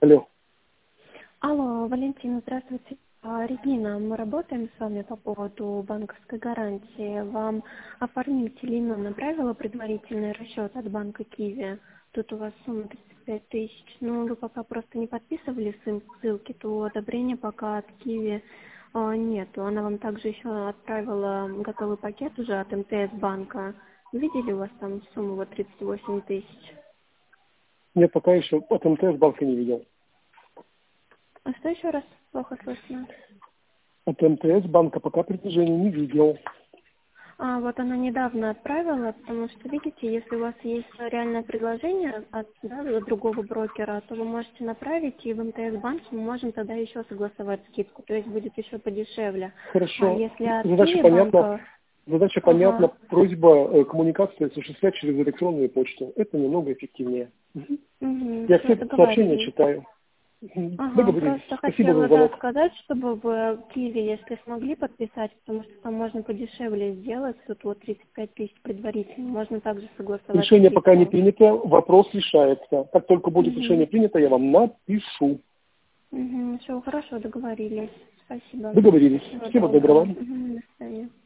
Алло. Алло, Валентина, здравствуйте. Регина, мы работаем с вами по поводу банковской гарантии. Вам оформитель Инна направила предварительный расчет от банка Киви. Тут у вас сумма 35 тысяч. Но вы пока просто не подписывали ссылки, то одобрения пока от Киви нету. Она вам также еще отправила готовый пакет уже от МТС банка. Видели у вас там сумму вот 38 тысяч? Нет, пока еще от МТС банка не видел. А что еще раз плохо слышно? От МТС банка пока предложений не видел. Вот она недавно отправила, потому что, видите, если у вас есть реальное предложение от другого брокера, то вы можете направить, и в МТС-банке мы можем тогда еще согласовать скидку, то есть будет еще подешевле. А Хорошо. если от Задача Киви понятна. банка... Задача понятна. Ага. Просьба коммуникации осуществлять через электронную почту. Это немного эффективнее. Я Все, все сообщения договорились. читаю. Договорились. Просто Спасибо за хотела, звонок. сказать, чтобы в Киеве, если смогли подписать, потому что там можно подешевле сделать, тут вот 35 тысяч предварительно, можно также согласовать Решение пока не скидку. принято, вопрос решается. Как только будет решение принято, я вам напишу. Все, хорошо, договорились. Спасибо. Договорились. Всего Всего доброго. доброго. До свидания.